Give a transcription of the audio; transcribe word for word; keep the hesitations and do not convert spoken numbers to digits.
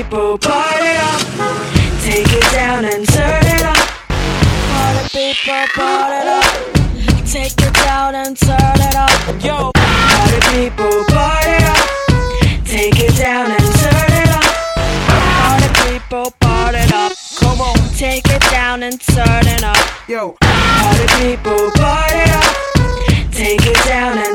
people, party up. Take it down and turn it up. Party people, party up. Take it down and turn it up. Yo, party people, party up. Take it down and turn it up. Party people, party up. Come on, take it down and turn it up. Yo, party people, party up. Take it down and